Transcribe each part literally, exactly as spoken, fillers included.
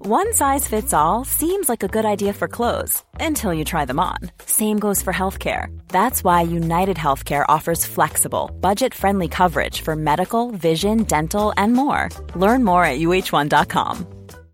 One size fits all seems like a good idea for clothes until you try them on. Same goes for healthcare. That's why United Healthcare offers flexible, budget-friendly coverage for medical, vision, dental, and more. Learn more at U H one dot com.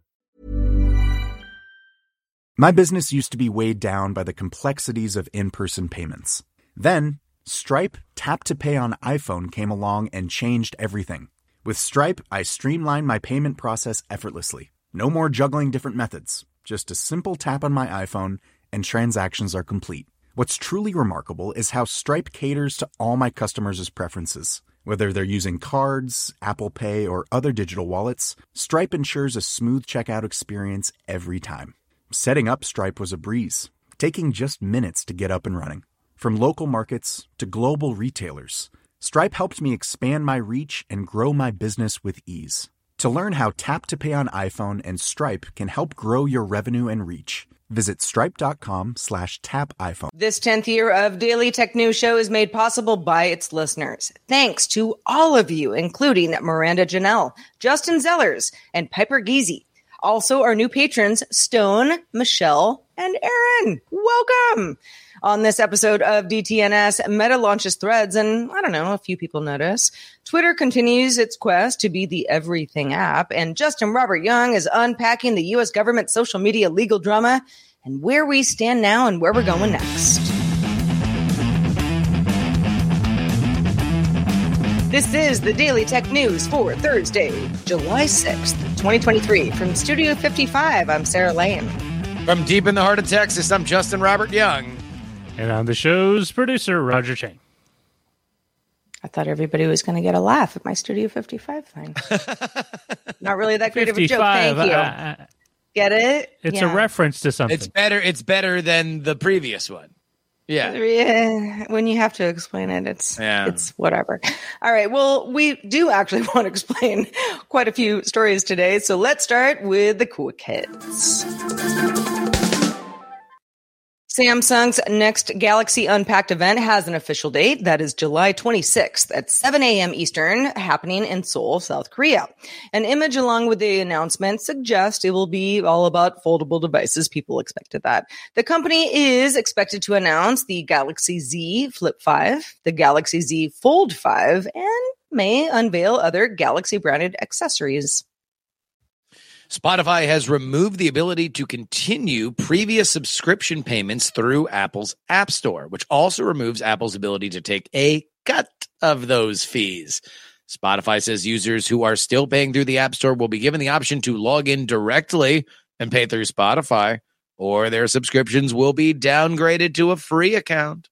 My business used to be weighed down by the complexities of in-person payments. Then, Stripe Tap to Pay on iPhone came along and changed everything. With Stripe, I streamlined my payment process effortlessly. No more juggling different methods. Just a simple tap on my iPhone and transactions are complete. What's truly remarkable is how Stripe caters to all my customers' preferences. Whether they're using cards, Apple Pay, or other digital wallets, Stripe ensures a smooth checkout experience every time. Setting up Stripe was a breeze, taking just minutes to get up and running. From local markets to global retailers, Stripe helped me expand my reach and grow my business with ease. To learn how Tap to Pay on iPhone and Stripe can help grow your revenue and reach, visit stripe.com slash tap iPhone. This tenth year of Daily Tech News Show is made possible by its listeners. Thanks to all of you, including Miranda Janelle, Justin Zellers, and Piper Geezy. Also, our new patrons, Stone, Michelle, and Aaron. Welcome! On this episode of D T N S, Meta launches Threads, and I don't know, a few people notice. Twitter continues its quest to be the everything app, and Justin Robert Young is unpacking the U S government social media legal drama and where we stand now and where we're going next. This is the Daily Tech News for Thursday, July sixth, twenty twenty-three. From Studio fifty-five, I'm Sarah Lane. From deep in the heart of Texas, I'm Justin Robert Young. And I'm the show's producer, Roger Chang. I thought everybody was going to get a laugh at my Studio fifty-five thing. Not really that great of a joke. Thank you. Uh, get it? It's yeah. a reference to something. It's better. It's better than the previous one. Yeah. yeah. When you have to explain it, it's yeah. it's whatever. All right. Well, we do actually want to explain quite a few stories today. So let's start with the quick hits. Samsung's next Galaxy Unpacked event has an official date. That is July twenty-sixth at seven a.m. Eastern, happening in Seoul, South Korea. An image along with the announcement suggests it will be all about foldable devices. People expected that. The company is expected to announce the Galaxy Z Flip five, the Galaxy Z Fold five, and may unveil other Galaxy-branded accessories. Spotify has removed the ability to continue previous subscription payments through Apple's App Store, which also removes Apple's ability to take a cut of those fees. Spotify says users who are still paying through the App Store will be given the option to log in directly and pay through Spotify, or their subscriptions will be downgraded to a free account.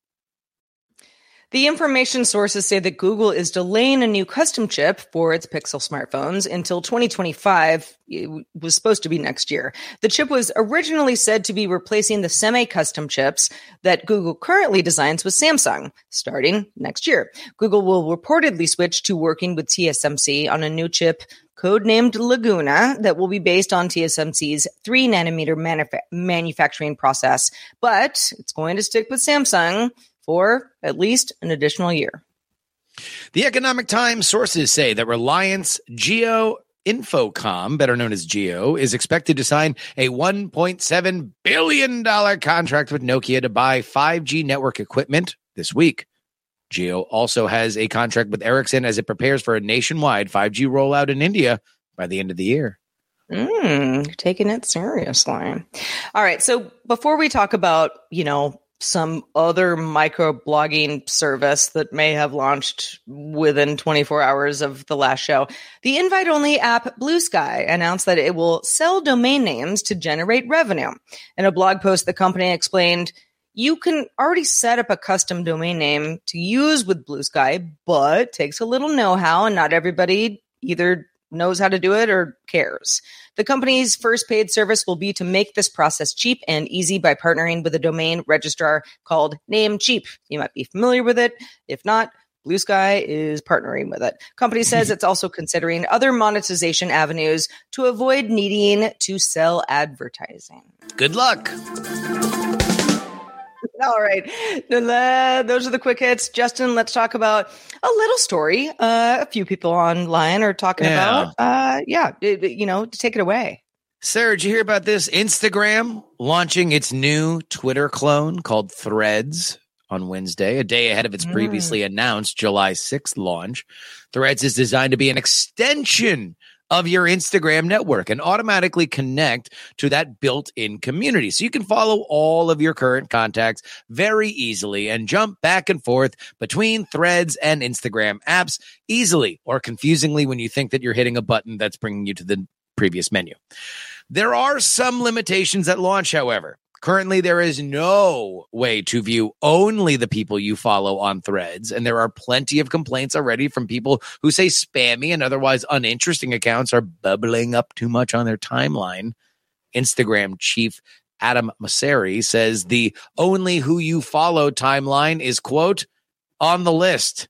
The information sources say that Google is delaying a new custom chip for its Pixel smartphones until twenty twenty-five. It was supposed to be next year. The chip was originally said to be replacing the semi-custom chips that Google currently designs with Samsung, starting next year. Google will reportedly switch to working with T S M C on a new chip codenamed Laguna that will be based on T S M C's three nanometer manuf- manufacturing process, but it's going to stick with Samsung for at least an additional year. The Economic Times sources say that Reliance Geo Infocom, better known as Geo, is expected to sign a one point seven billion dollars contract with Nokia to buy five G network equipment this week. Geo also has a contract with Ericsson as it prepares for a nationwide five G rollout in India by the end of the year. Mm, taking it seriously. All right. So before we talk about, you know, some other micro-blogging service that may have launched within twenty-four hours of the last show, the invite-only app Blue Sky announced that it will sell domain names to generate revenue. In a blog post, the company explained, you can already set up a custom domain name to use with Blue Sky, but it takes a little know-how, and not everybody either knows how to do it or cares. The company's first paid service will be to make this process cheap and easy by partnering with a domain registrar called Namecheap. You might be familiar with it. If not, Blue Sky is partnering with it. Company says it's also considering other monetization avenues to avoid needing to sell advertising. Good luck. All right. Those are the quick hits. Justin, let's talk about a little story. Uh, a few people online are talking yeah. about. Uh, yeah. You know, take it away. Sarah, did you hear about this? Instagram launching its new Twitter clone called Threads on Wednesday, a day ahead of its previously mm. announced July sixth launch. Threads is designed to be an extension of your Instagram network and automatically connect to that built-in community. So you can follow all of your current contacts very easily and jump back and forth between Threads and Instagram apps easily or confusingly when you think that you're hitting a button that's bringing you to the previous menu. There are some limitations at launch, however. Currently, there is no way to view only the people you follow on Threads, and there are plenty of complaints already from people who say spammy and otherwise uninteresting accounts are bubbling up too much on their timeline. Instagram chief Adam Mosseri says the only who you follow timeline is, quote, on the list.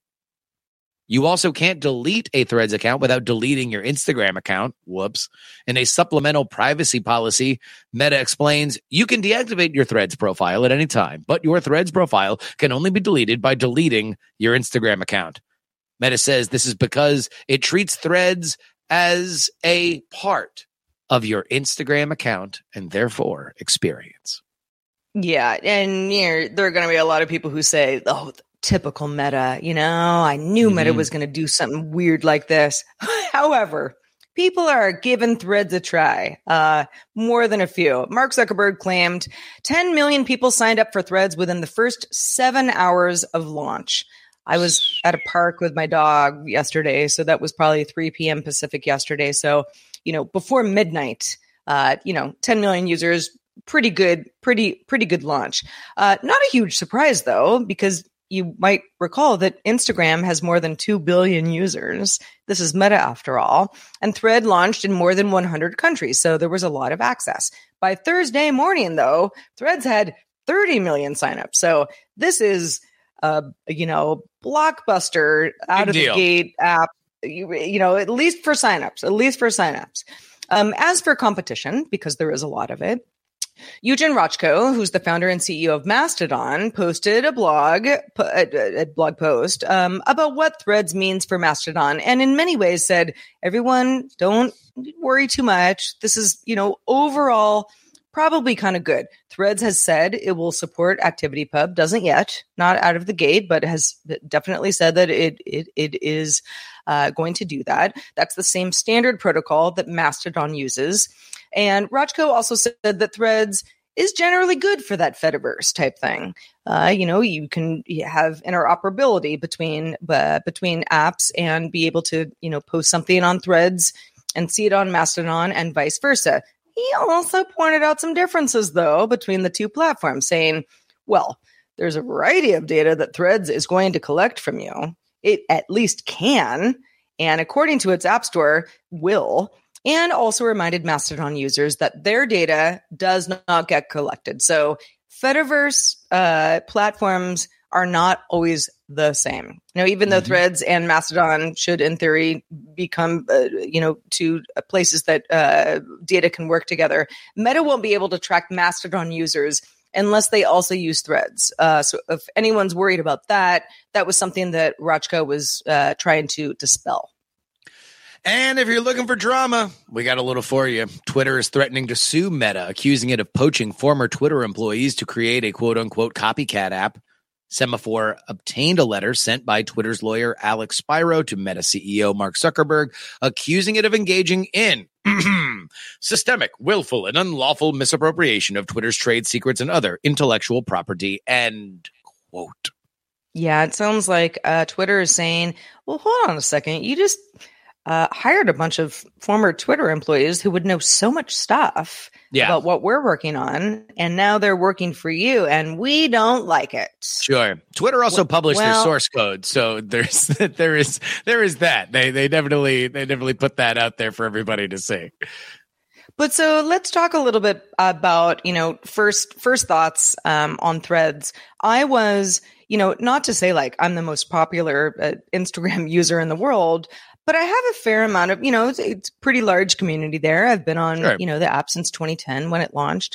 You also can't delete a Threads account without deleting your Instagram account. Whoops. In a supplemental privacy policy, Meta explains you can deactivate your Threads profile at any time, but your Threads profile can only be deleted by deleting your Instagram account. Meta says this is because it treats Threads as a part of your Instagram account and therefore experience. Yeah, and you know, there are going to be a lot of people who say, oh, typical Meta, you know, I knew mm-hmm. Meta was going to do something weird like this. However, people are giving Threads a try, uh, more than a few. Mark Zuckerberg claimed ten million people signed up for Threads within the first seven hours of launch. I was at a park with my dog yesterday, so that was probably three p.m. Pacific yesterday. So, you know, before midnight, uh, you know, ten million users, pretty good, pretty, pretty good launch. Uh, not a huge surprise, though, because you might recall that Instagram has more than two billion users. This is Meta after all. And Thread launched in more than one hundred countries, so there was a lot of access. By Thursday morning, though, Threads had thirty million signups. So this is, uh, you know, blockbuster out Big of deal. the gate app, you, you know, at least for signups, at least for signups. Um, as for competition, because there is a lot of it, Eugen Rochko, who's the founder and C E O of Mastodon, posted a blog, a, a blog post um, about what Threads means for Mastodon, and in many ways said, "Everyone, don't worry too much. This is, you know, overall probably kind of good." Threads has said it will support ActivityPub, doesn't yet, not out of the gate, but has definitely said that it it it is uh, going to do that. That's the same standard protocol that Mastodon uses. And Rochko also said that Threads is generally good for that Fediverse type thing. Uh, you know, you can have interoperability between uh, between apps and be able to, you know, post something on Threads and see it on Mastodon and vice versa. He also pointed out some differences, though, between the two platforms, saying, well, there's a variety of data that Threads is going to collect from you. It at least can, and according to its app store, will. And also reminded Mastodon users that their data does not get collected. So Fediverse uh, platforms are not always the same. You know, even though mm-hmm. Threads and Mastodon should, in theory, become, uh, you know, two places that uh, data can work together, Meta won't be able to track Mastodon users unless they also use Threads. Uh, so if anyone's worried about that, that was something that Rochko was uh, trying to dispel. And if you're looking for drama, we got a little for you. Twitter is threatening to sue Meta, accusing it of poaching former Twitter employees to create a quote-unquote copycat app. Semaphore obtained a letter sent by Twitter's lawyer Alex Spiro to Meta C E O Mark Zuckerberg, accusing it of engaging in systemic, willful, and unlawful misappropriation of Twitter's trade secrets and other intellectual property, end quote. Yeah, it sounds like uh, Twitter is saying, well, hold on a second. You just uh, hired a bunch of former Twitter employees who would know so much stuff yeah. about what we're working on, and now they're working for you, and we don't like it. Sure. Twitter also published well, their source code, so there's there is there is that. They they definitely they definitely put that out there for everybody to see. But so let's talk a little bit about, you know, first first thoughts um, on Threads. I was, you know, not to say like I'm the most popular uh, Instagram user in the world, but I have a fair amount of, you know, it's, it's a pretty large community there. I've been on, sure. you know, the app since twenty ten when it launched.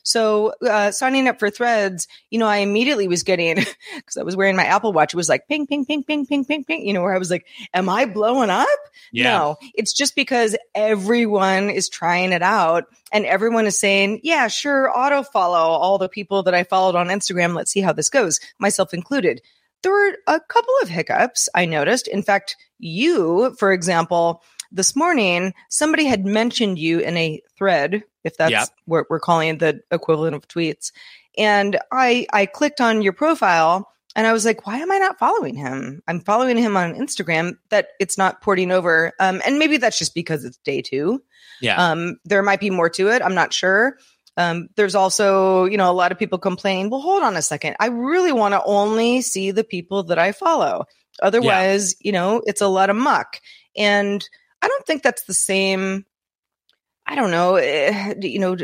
So uh, signing up for Threads, you know, I immediately was getting, because I was wearing my Apple Watch, it was like ping, ping, ping, ping, ping, ping, ping, you know, where I was like, am I blowing up? Yeah. No, it's just because everyone is trying it out and everyone is saying, yeah, sure, auto follow all the people that I followed on Instagram. Let's see how this goes, myself included. There were a couple of hiccups I noticed. In fact, you, for example, this morning, somebody had mentioned you in a thread, if that's Yep. what we're calling the equivalent of tweets. And I, I clicked on your profile and I was like, why am I not following him? I'm following him on Instagram, that it's not porting over. Um, and maybe that's just because it's day two. Yeah. Um, there might be more to it. I'm not sure. Um, there's also, you know, a lot of people complaining, well, hold on a second. I really want to only see the people that I follow. Otherwise, you know, it's a lot of muck. And I don't think that's the same, I don't know, eh, you know,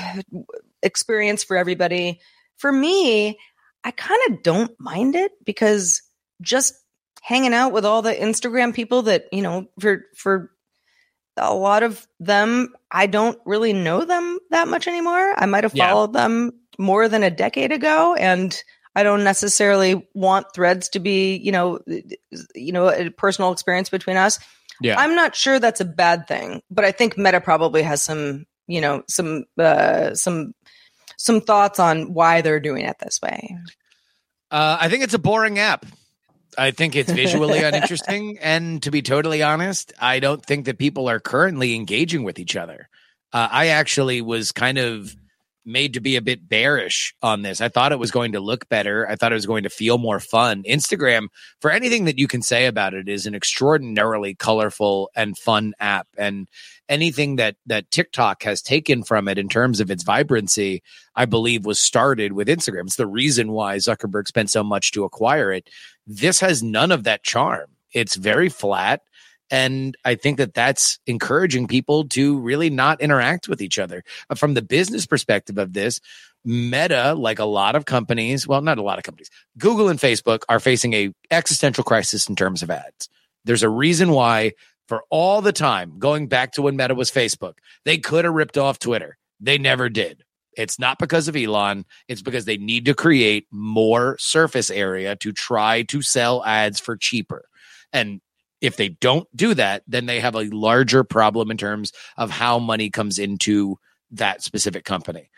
experience for everybody. For me, I kind of don't mind it because just hanging out with all the Instagram people that, you know, for, for a lot of them, I don't really know them that much anymore. I might have Yeah. followed them more than a decade ago, and I don't necessarily want Threads to be, you know, you know, a personal experience between us. Yeah. I'm not sure that's a bad thing, but I think Meta probably has some, you know, some, uh, some, some thoughts on why they're doing it this way. Uh, I think it's a boring app. I think it's visually uninteresting. And to be totally honest, I don't think that people are currently engaging with each other. Uh, I actually was kind of made to be a bit bearish on this. I thought it was going to look better. I thought it was going to feel more fun. Instagram, for anything that you can say about it, is an extraordinarily colorful and fun app. And anything that that TikTok has taken from it in terms of its vibrancy, I believe, was started with Instagram. It's the reason why Zuckerberg spent so much to acquire it. This has none of that charm. It's very flat. And I think that that's encouraging people to really not interact with each other. But from the business perspective of this, Meta, like a lot of companies, well, not a lot of companies, Google and Facebook are facing a existential crisis in terms of ads. There's a reason why, for all the time, going back to when Meta was Facebook, they could have ripped off Twitter. They never did. It's not because of Elon. It's because they need to create more surface area to try to sell ads for cheaper. And if they don't do that, then they have a larger problem in terms of how money comes into that specific company.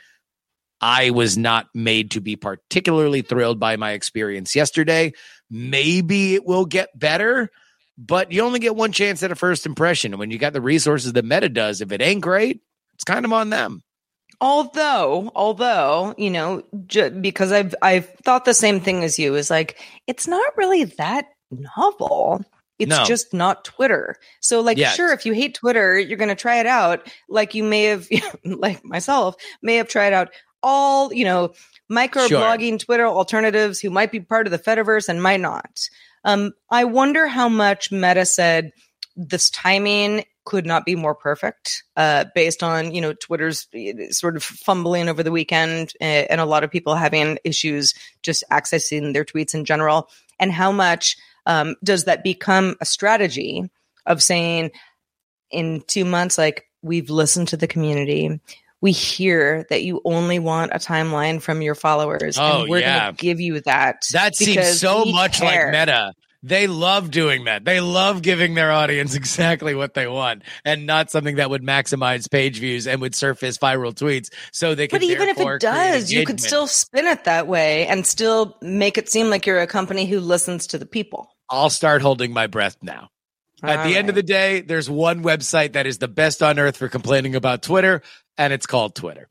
I was not made to be particularly thrilled by my experience yesterday. Maybe it will get better, but you only get one chance at a first impression. And when you got the resources that Meta does, if it ain't great, it's kind of on them. Although, although, you know, j- because I've I've thought the same thing as you, is like, it's not really that novel. It's No. just not Twitter. So, like, Yes. sure, if you hate Twitter, you're going to try it out. Like you may have, like myself, may have tried out all, you know, microblogging Twitter alternatives who might be part of the Fediverse and might not. Um, I wonder how much Meta said this timing could not be more perfect, uh, based on, you know, Twitter's sort of fumbling over the weekend and, and a lot of people having issues just accessing their tweets in general. And how much um, does that become a strategy of saying in two months, like, we've listened to the community. We hear that you only want a timeline from your followers. Oh, and we're yeah. going to give you that. That seems because so we much care. like Meta. They love doing that. They love giving their audience exactly what they want, and not something that would maximize page views and would surface viral tweets. So they can. But even if therefore it does, create you could engagement. still spin it that way and still make it seem like you're a company who listens to the people. I'll start holding my breath now. At All the end of the right. day, there's one website that is the best on earth for complaining about Twitter, and it's called Twitter.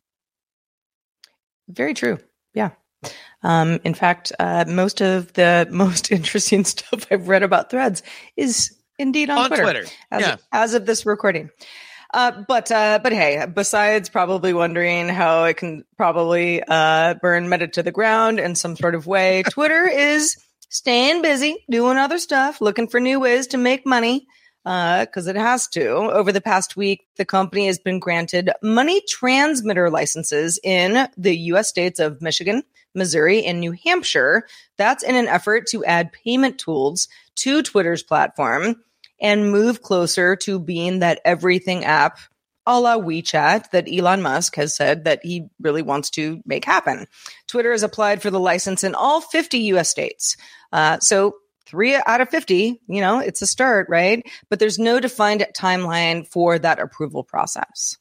Very true. Yeah. Um, in fact, uh, most of the most interesting stuff I've read about Threads is indeed on, On Twitter, Twitter, as, yeah. as of this recording. Uh, but uh, but hey, besides probably wondering how it can probably uh, burn Meta to the ground in some sort of way, Twitter is staying busy doing other stuff, looking for new ways to make money. Because uh, it has to. Over the past week, the company has been granted money transmitter licenses in the U S states of Michigan, Missouri, and New Hampshire. That's in an effort to add payment tools to Twitter's platform and move closer to being that everything app a la WeChat that Elon Musk has said that he really wants to make happen. Twitter has applied for the license in all fifty U S states. Uh, so three out of fifty, you know, it's a start, right? But there's no defined timeline for that approval process.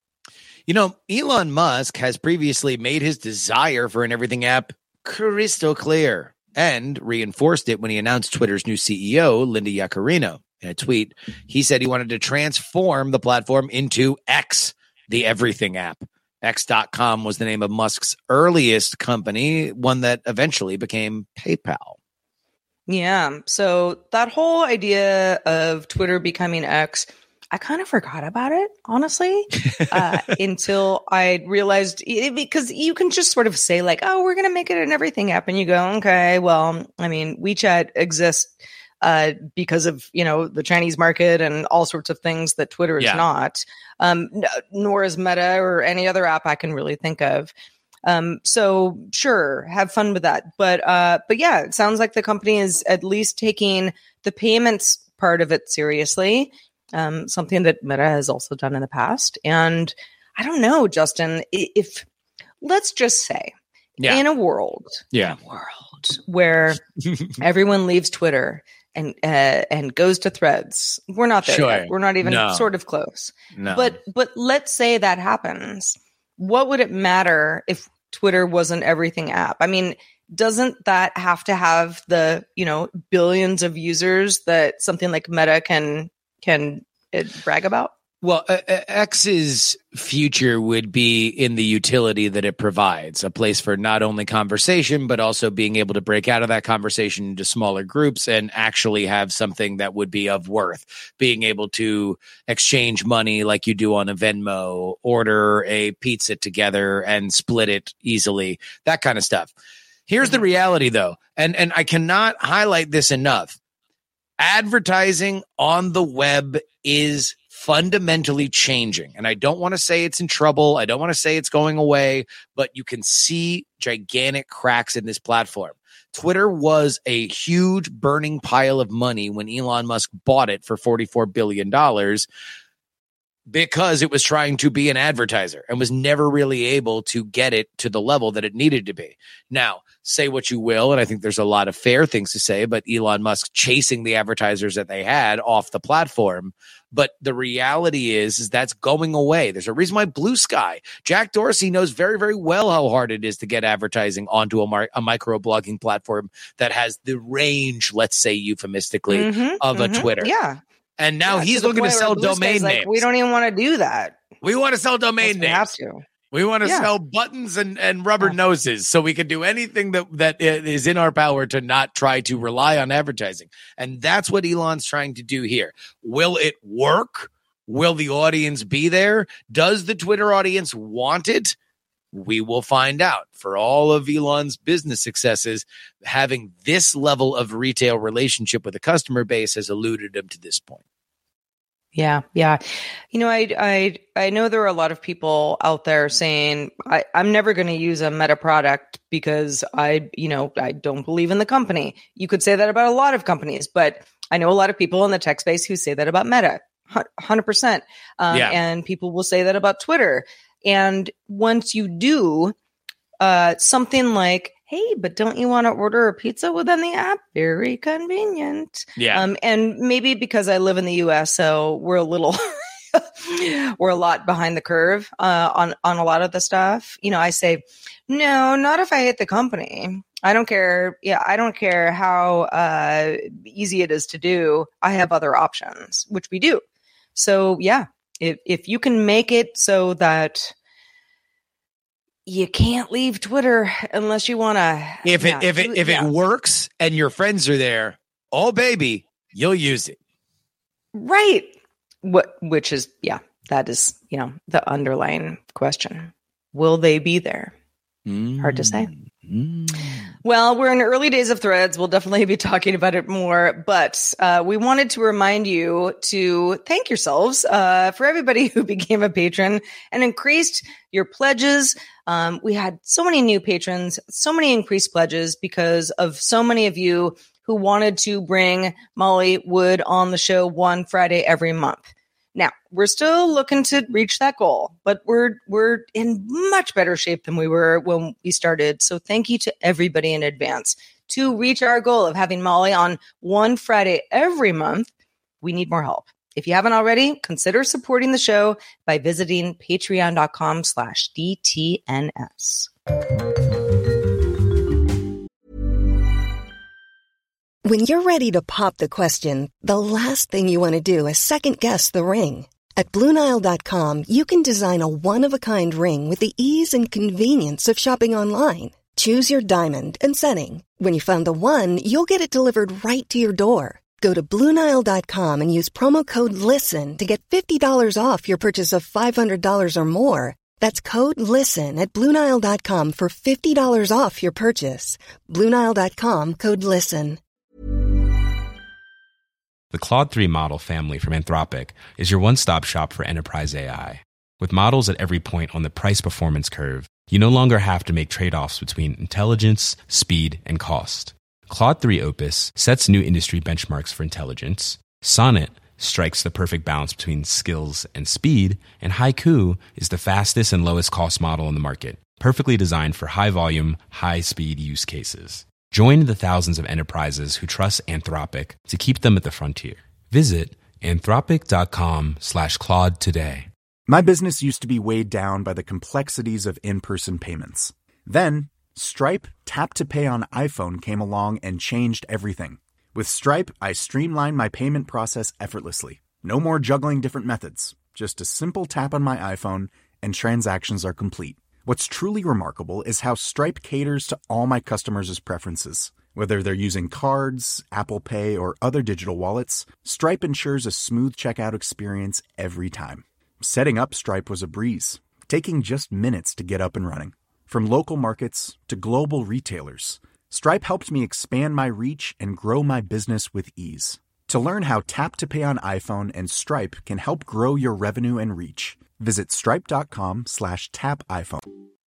You know, Elon Musk has previously made his desire for an everything app crystal clear and reinforced it when he announced Twitter's new C E O, Linda Yaccarino. In a tweet, he said he wanted to transform the platform into X, the everything app. X dot com was the name of Musk's earliest company, one that eventually became PayPal. Yeah. So that whole idea of Twitter becoming X, I kind of forgot about it, honestly, uh, until I realized it, because you can just sort of say like, oh, we're going to make it an everything app. And you go, okay, well, I mean, WeChat exists uh, because of, you know, the Chinese market and all sorts of things that Twitter is Yeah. not, um, n- nor is Meta or any other app I can really think of. Um, so sure, have fun with that. But, uh, but yeah, it sounds like the company is at least taking the payments part of it seriously. Um, something that Meta has also done in the past. And I don't know, Justin, i- if let's just say Yeah. in a world, Yeah. in a world where everyone leaves Twitter and, uh, and goes to Threads, we're not there Sure. yet. We're not even No. sort of close. No. But, but let's say that happens. What would it matter if Twitter was an everything app? I mean, doesn't that have to have the, you know, billions of users that something like Meta can can uh, brag about? Well, uh, uh, X's future would be in the utility that it provides, a place for not only conversation, but also being able to break out of that conversation into smaller groups and actually have something that would be of worth. Being able to exchange money like you do on a Venmo, order a pizza together and split it easily, that kind of stuff. Here's the reality, though, and, and I cannot highlight this enough. Advertising on the web is fundamentally changing. And I don't want to say it's in trouble. I don't want to say it's going away, but you can see gigantic cracks in this platform. Twitter was a huge burning pile of money when Elon Musk bought it for forty-four billion dollars because it was trying to be an advertiser and was never really able to get it to the level that it needed to be. Now, say what you will, and I think there's a lot of fair things to say, but Elon Musk chasing the advertisers that they had off the platform. But the reality is, is that's going away. There's a reason why Blue Sky, Jack Dorsey knows very, very well how hard it is to get advertising onto a, mar- a micro-blogging platform that has the range, let's say euphemistically, Mhm, of mhm. a Twitter. Yeah. And now Yeah, he's the looking to point where sell Blue Sky's domain like, names. we don't even want to do that. We want to sell domain We have names. to. We want to Yeah. sell buttons and, and rubber Yeah. noses so we can do anything that, that is in our power to not try to rely on advertising. And that's what Elon's trying to do here. Will it work? Will the audience be there? Does the Twitter audience want it? We will find out. For all of Elon's business successes, having this level of retail relationship with a customer base has eluded him to this point. Yeah, yeah. You know, I I I know there are a lot of people out there saying I, I'm never going to use a Meta product because I, you know, I don't believe in the company. You could say that about a lot of companies, but I know a lot of people in the tech space who say that about Meta, one hundred percent. Um, Yeah. And people will say that about Twitter. And once you do, uh, something like, hey, but don't you want to order a pizza within the app? Very convenient. Yeah. Um, and maybe because I live in the U S, so we're a little, we're a lot behind the curve uh, on on a lot of the stuff. You know, I say, no, not if I hate the company. I don't care. Yeah, I don't care how uh, easy it is to do. I have other options, which we do. So yeah, if if you can make it so that you can't leave Twitter unless you want to. If it yeah, if it if yeah. it works and your friends are there, oh baby, you'll use it. Right. What, which is, yeah, that is, you know, the underlying question. Will they be there? Hard to say. Mm. Well, we're in the early days of Threads. We'll definitely be talking about it more, but uh, we wanted to remind you to thank yourselves uh, for everybody who became a patron and increased your pledges. Um, we had so many new patrons, so many increased pledges because of so many of you who wanted to bring Molly Wood on the show one Friday every month. Now, we're still looking to reach that goal, but we're we're in much better shape than we were when we started. So thank you to everybody in advance. To reach our goal of having Molly on one Friday every month, we need more help. If you haven't already, consider supporting the show by visiting patreon.com slash DTNS. When you're ready to pop the question, the last thing you want to do is second guess the ring. At Blue Nile dot com, you can design a one-of-a-kind ring with the ease and convenience of shopping online. Choose your diamond and setting. When you find the one, you'll get it delivered right to your door. Go to Blue Nile dot com and use promo code LISTEN to get fifty dollars off your purchase of five hundred dollars or more. That's code LISTEN at Blue Nile dot com for fifty dollars off your purchase. Blue Nile dot com, code LISTEN. The Claude three model family from Anthropic is your one-stop shop for enterprise A I. With models at every point on the price-performance curve, you no longer have to make trade-offs between intelligence, speed, and cost. Claude three Opus sets new industry benchmarks for intelligence. Sonnet strikes the perfect balance between skills and speed. And Haiku is the fastest and lowest cost model in the market, perfectly designed for high-volume, high-speed use cases. Join the thousands of enterprises who trust Anthropic to keep them at the frontier. Visit anthropic.com slash Claude today. My business used to be weighed down by the complexities of in-person payments. Then, Stripe Tap to Pay on iPhone came along and changed everything. With Stripe, I streamlined my payment process effortlessly. No more juggling different methods. Just a simple tap on my iPhone and transactions are complete. What's truly remarkable is how Stripe caters to all my customers' preferences. Whether they're using cards, Apple Pay, or other digital wallets, Stripe ensures a smooth checkout experience every time. Setting up Stripe was a breeze, taking just minutes to get up and running. From local markets to global retailers, Stripe helped me expand my reach and grow my business with ease. To learn how Tap to Pay on iPhone and Stripe can help grow your revenue and reach, visit stripe.com slash tap iPhone.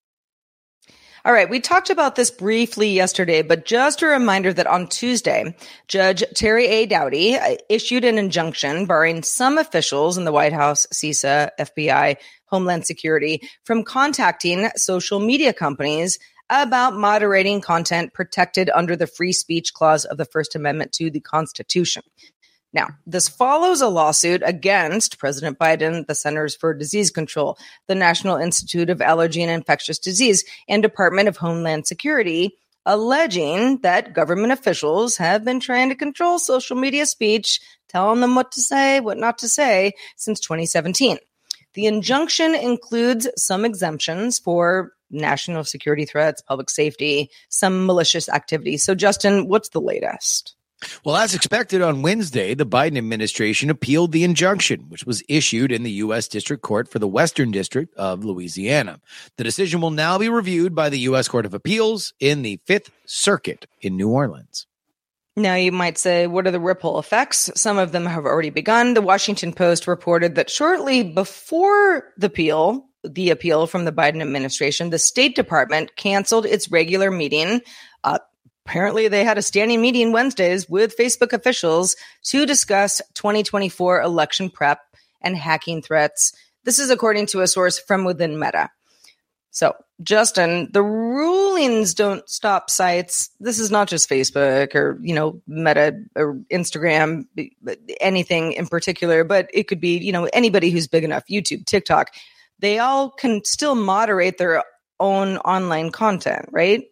All right, we talked about this briefly yesterday, but just a reminder that on Tuesday, Judge Terry A. Dowdy issued an injunction barring some officials in the White House, CISA, F B I, Homeland Security from contacting social media companies about moderating content protected under the free speech clause of the First Amendment to the Constitution. Now, this follows a lawsuit against President Biden, the Centers for Disease Control, the National Institute of Allergy and Infectious Disease, and Department of Homeland Security, alleging that government officials have been trying to control social media speech, telling them what to say, what not to say, since twenty seventeen. The injunction includes some exemptions for national security threats, public safety, some malicious activity. So, Justin, what's the latest? Well, as expected on Wednesday, the Biden administration appealed the injunction, which was issued in the U S District Court for the Western District of Louisiana. The decision will now be reviewed by the U S Court of Appeals in the Fifth Circuit in New Orleans. Now, you might say, what are the ripple effects? Some of them have already begun. The Washington Post reported that shortly before the appeal, the appeal from the Biden administration, the State Department canceled its regular meeting. Uh, Apparently, they had a standing meeting Wednesdays with Facebook officials to discuss twenty twenty-four election prep and hacking threats. This is according to a source from within Meta. So, Justin, the rulings don't stop sites. This is not just Facebook or, you know, Meta or Instagram, anything in particular, but it could be, you know, anybody who's big enough, YouTube, TikTok. They all can still moderate their own online content, right?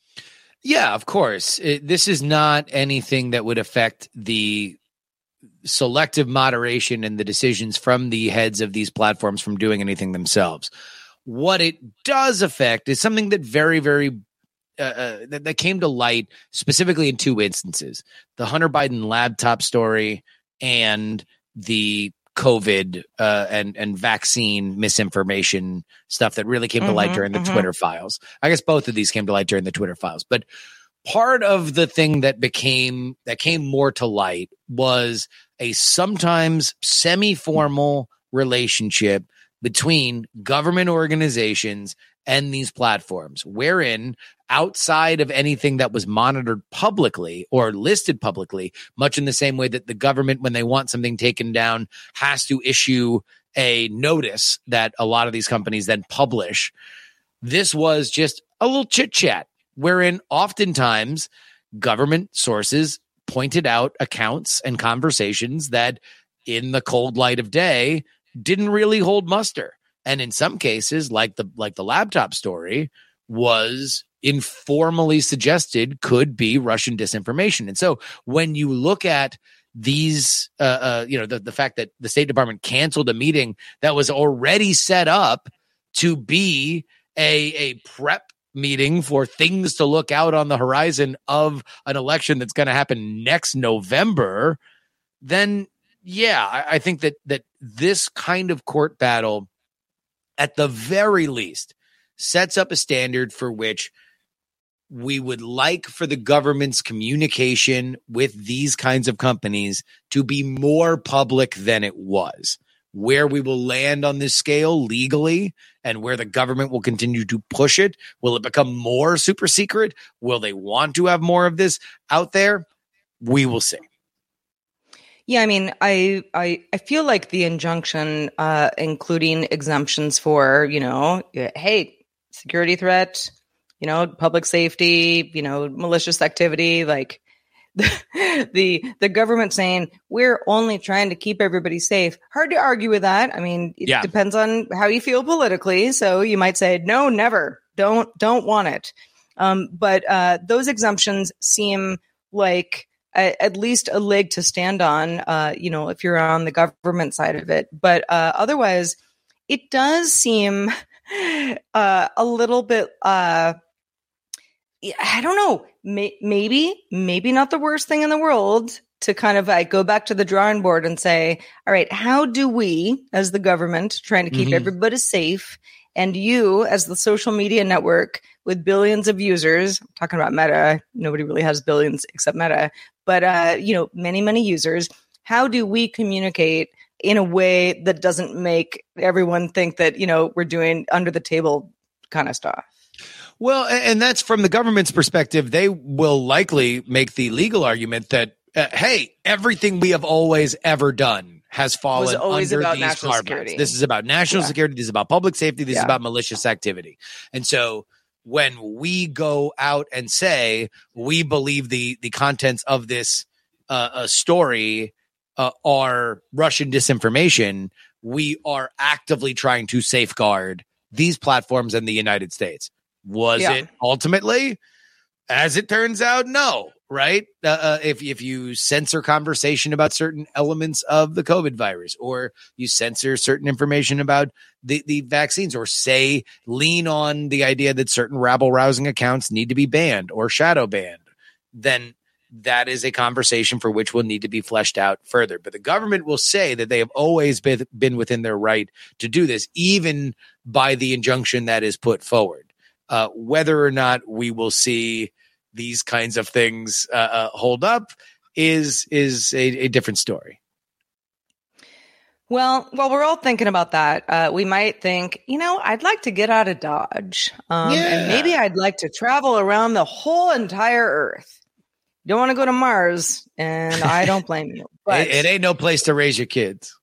Yeah, of course. It, this is not anything that would affect the selective moderation and the decisions from the heads of these platforms from doing anything themselves. What it does affect is something that very, very uh, uh, that, that came to light specifically in two instances: the Hunter Biden laptop story and the COVID uh, and and vaccine misinformation stuff that really came to mm-hmm, light during the mm-hmm. Twitter files. I guess both of these came to light during the Twitter files. But part of the thing that became that came more to light was a sometimes semi-formal relationship between government organizations and these platforms, wherein outside of anything that was monitored publicly or listed publicly, much in the same way that the government, when they want something taken down, has to issue a notice that a lot of these companies then publish, this was just a little chit chat, wherein oftentimes government sources pointed out accounts and conversations that in the cold light of day didn't really hold muster. And in some cases, like the like the laptop story, was informally suggested could be Russian disinformation. And so when you look at these, uh, uh, you know, the, the fact that the State Department canceled a meeting that was already set up to be a, a prep meeting for things to look out on the horizon of an election that's going to happen next November, then yeah, I, I think that that this kind of court battle, at the very least, sets up a standard for which we would like for the government's communication with these kinds of companies to be more public than it was. Where we will land on this scale legally and where the government will continue to push it, will it become more super secret? Will they want to have more of this out there? We will see. Yeah, I mean, I I, I feel like the injunction, uh, including exemptions for, you know, hey, security threat, you know, public safety, you know, malicious activity, like the, the the government saying we're only trying to keep everybody safe. Hard to argue with that. I mean, it yeah. depends on how you feel politically. So you might say, no, never, don't don't want it. Um, but uh, those exemptions seem like at least a leg to stand on, uh, you know, if you're on the government side of it. But uh, otherwise, it does seem uh, a little bit, uh, I don't know, may- maybe, maybe not the worst thing in the world to kind of like go back to the drawing board and say, all right, how do we, as the government, trying to keep mm-hmm. everybody safe, and you, as the social media network with billions of users, I'm talking about Meta, nobody really has billions except Meta, but, uh, you know, many, many users, how do we communicate in a way that doesn't make everyone think that, you know, we're doing under the table kind of stuff? Well, and that's from the government's perspective. They will likely make the legal argument that, uh, hey, everything we have always ever done has fallen under these carve-outs. This is about national yeah. security. This is about public safety. This yeah. is about malicious activity. And so when we go out and say we believe the the contents of this uh, uh, story uh, are Russian disinformation, we are actively trying to safeguard these platforms in the United States. Was yeah. it ultimately? As it turns out, no. Right? Uh, uh, if if you censor conversation about certain elements of the COVID virus, or you censor certain information about the, the vaccines, or say lean on the idea that certain rabble-rousing accounts need to be banned or shadow banned, then that is a conversation for which will need to be fleshed out further. But the government will say that they have always been, been within their right to do this, even by the injunction that is put forward. Uh, whether or not we will see these kinds of things uh, uh, hold up is is a, a different story. Well, while we're all thinking about that, uh, we might think, you know, I'd like to get out of Dodge. Um, yeah. And maybe I'd like to travel around the whole entire Earth. Don't want to go to Mars, and I don't blame you. But it, it ain't no place to raise your kids.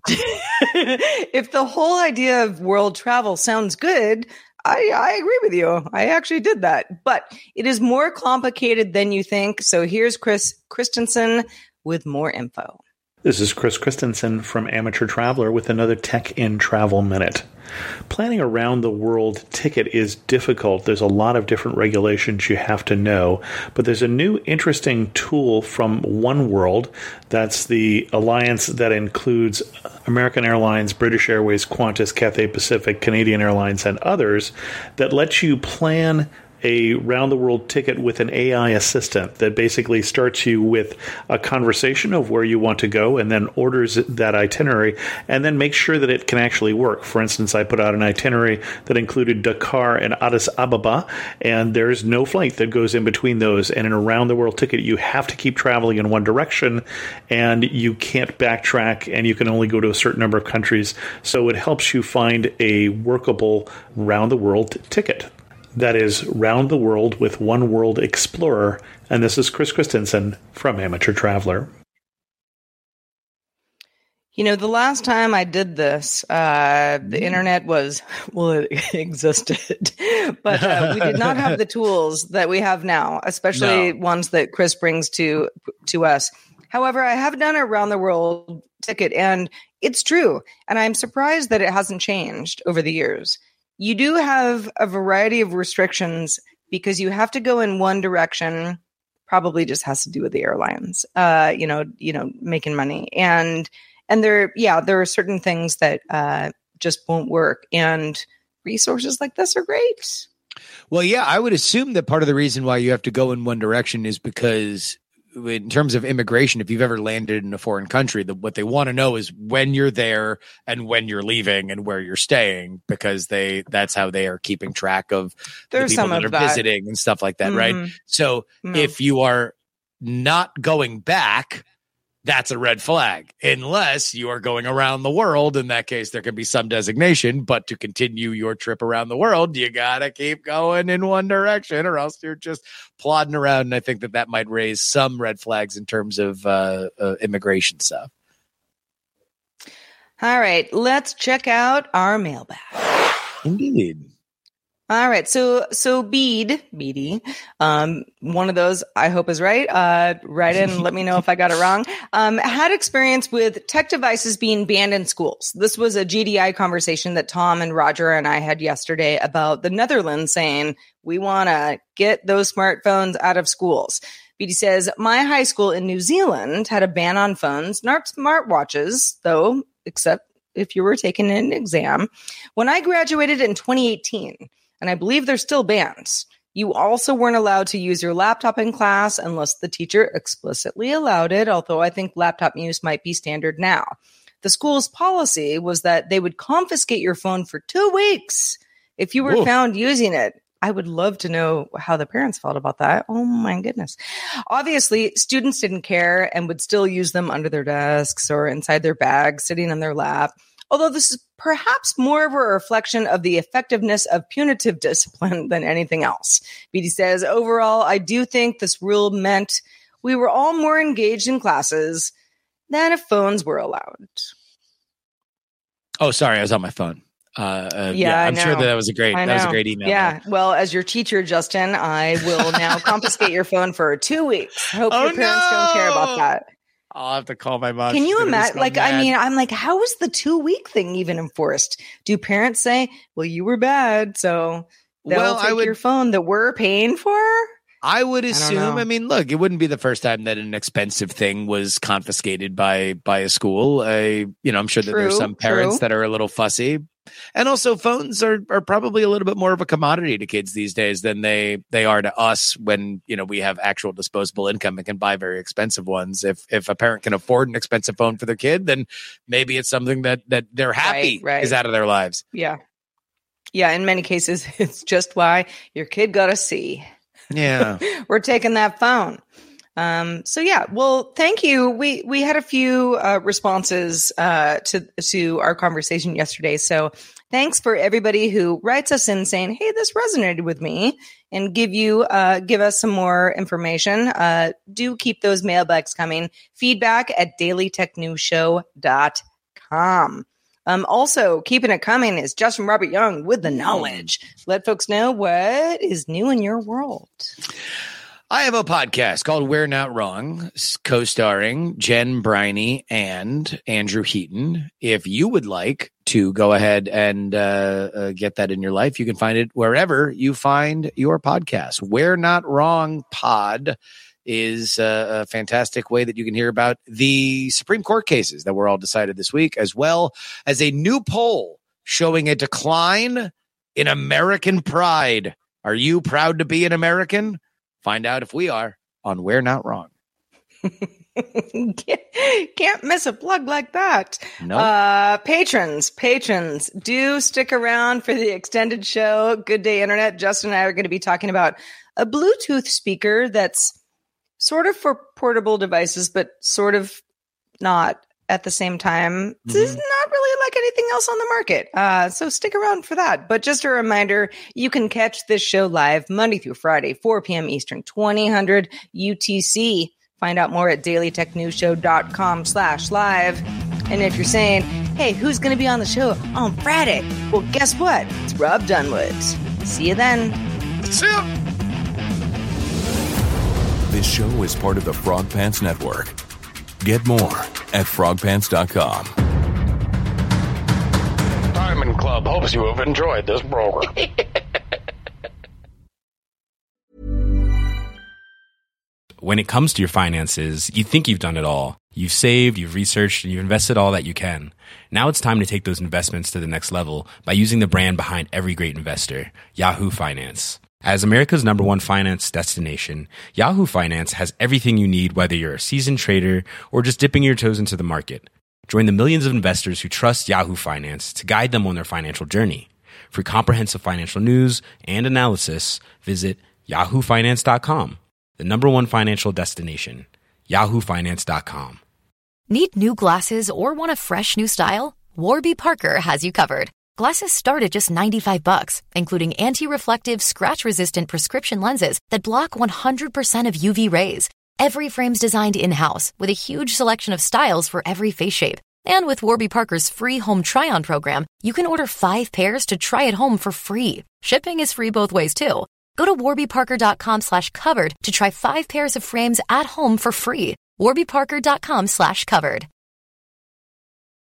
If the whole idea of world travel sounds good, I, I agree with you. I actually did that, but it is more complicated than you think. So here's Chris Christensen with more info. This is Chris Christensen from Amateur Traveler with another Tech in Travel Minute. Planning a round-the-world ticket is difficult. There's a lot of different regulations you have to know, but there's a new interesting tool from oneworld. That's the alliance that includes American Airlines, British Airways, Qantas, Cathay Pacific, Canadian Airlines, and others that lets you plan a round-the-world ticket with an A I assistant that basically starts you with a conversation of where you want to go and then orders that itinerary and then makes sure that it can actually work. For instance, I put out an itinerary that included Dakar and Addis Ababa, and there's no flight that goes in between those. And in a round-the-world ticket, you have to keep traveling in one direction, and you can't backtrack, and you can only go to a certain number of countries. So it helps you find a workable round-the-world ticket. That is Round the World with One World Explorer. And this is Chris Christensen from Amateur Traveler. You know, the last time I did this, uh, the internet was, well, it existed, but uh, we did not have the tools that we have now, especially no. ones that Chris brings to to us. However, I have done a round the world ticket, and it's true. And I'm surprised that it hasn't changed over the years. You do have a variety of restrictions because you have to go in one direction. Probably just has to do with the airlines, uh, you know, you know, making money. And and there, yeah, there are certain things that uh, just won't work. And resources like this are great. Well, yeah, I would assume that part of the reason why you have to go in one direction is because in terms of immigration, if you've ever landed in a foreign country, the, what they want to know is when you're there and when you're leaving and where you're staying, because they that's how they are keeping track of There's the people some that of are that. visiting and stuff like that, Mm-hmm. right? So No. if you are not going back, that's a red flag, unless you are going around the world. In that case, there can be some designation, but to continue your trip around the world, you got to keep going in one direction or else you're just plodding around. And I think that that might raise some red flags in terms of uh, uh, immigration stuff. All right, let's check out our mailbag. Indeed. All right, so so Bede, Beady, um, one of those I hope is right. Uh, write in and let me know if I got it wrong. Um, had experience with tech devices being banned in schools. This was a G D I conversation that Tom and Roger and I had yesterday about the Netherlands saying we want to get those smartphones out of schools. Beatty says, my high school in New Zealand had a ban on phones, not smartwatches, though, except if you were taking an exam. When I graduated in twenty eighteen, and I believe they're still banned, you also weren't allowed to use your laptop in class unless the teacher explicitly allowed it, although I think laptop use might be standard now. The school's policy was that they would confiscate your phone for two weeks if you were Whoa. found using it. I would love to know how the parents felt about that. Oh my goodness. Obviously, students didn't care and would still use them under their desks or inside their bags, sitting on their lap. Although this is perhaps more of a reflection of the effectiveness of punitive discipline than anything else. Beatty says, overall, I do think this rule meant we were all more engaged in classes than if phones were allowed. Oh, sorry, I was on my phone. Uh, uh, Yeah, yeah, I I'm sure know. that, that was a great. I That was a know. great email. Yeah. Well, as your teacher, Justin, I will now confiscate your phone for two weeks. Hope Oh, your parents no! don't care about that. I'll have to call my mom. Can She's you gonna be imagine? so Like, I mad. mean, I'm like, how is the two week thing even enforced? Do parents say, well, you were bad, so they'll Well, I take would- your phone that we're paying for? I would don't assume. know. I, mean, look, it wouldn't be the first time that an expensive thing was confiscated by by a school. I, you know, I'm sure that there's True, some parents true. that are a little fussy, and also phones are are probably a little bit more of a commodity to kids these days than they they are to us. When you know we have actual disposable income and can buy very expensive ones. If if a parent can afford an expensive phone for their kid, then maybe it's something that that they're happy Right, right. is out of their lives. Yeah. Yeah. In many cases, it's just why your kid got a C. Yeah. We're taking that phone. Um, so yeah, well, thank you. We we had a few uh, responses uh, to to our conversation yesterday. So thanks for everybody who writes us in saying, "Hey, this resonated with me," and give you uh, give us some more information. Uh, do keep those mailbags coming. Feedback at daily tech news show dot com. Um, also, keeping it coming is Justin Robert Young with the knowledge. Let folks know what is new in your world. I have a podcast called We're Not Wrong, co-starring Jen Briney and Andrew Heaton. If you would like to go ahead and uh, uh, get that in your life, you can find it wherever you find your podcast. We're Not Wrong Pod is a, a fantastic way that you can hear about the Supreme Court cases that were all decided this week, as well as a new poll showing a decline in American pride Are you proud to be an American? Find out if we are on We're Not Wrong. Can't miss a plug like that. No. Uh, patrons, patrons, do stick around for the extended show. Good Day Internet. Justin and I are going to be talking about a Bluetooth speaker that's sort of for portable devices, but sort of not at the same time. Mm-hmm. This is not really like anything else on the market. Uh, so stick around for that. But just a reminder, you can catch this show live Monday through Friday, four p.m. Eastern, twenty hundred U T C. Find out more at dailytechnewsshow.com slash live. And if you're saying, hey, who's going to be on the show on Friday? Well, guess what? It's Rob Dunwood. See you then. See ya. This show is part of the Frog Pants Network. Get more at frog pants dot com. Diamond Club hopes you have enjoyed this program. When it comes to your finances, you think you've done it all. You've saved, you've researched, and you've invested all that you can. Now it's time to take those investments to the next level by using the brand behind every great investor, Yahoo Finance. As America's number one finance destination, Yahoo Finance has everything you need, whether you're a seasoned trader or just dipping your toes into the market. Join the millions of investors who trust Yahoo Finance to guide them on their financial journey. For comprehensive financial news and analysis, visit yahoo finance dot com. The number one financial destination, yahoo finance dot com. Need new glasses or want a fresh new style? Warby Parker has you covered. Glasses start at just ninety-five bucks, including anti-reflective, scratch-resistant prescription lenses that block one hundred percent of U V rays. Every frame's designed in-house with a huge selection of styles for every face shape. And with Warby Parker's free home try-on program, you can order five pairs to try at home for free. Shipping is free both ways, too. Go to warby parker dot com slash covered to try five pairs of frames at home for free. warby parker dot com slash covered.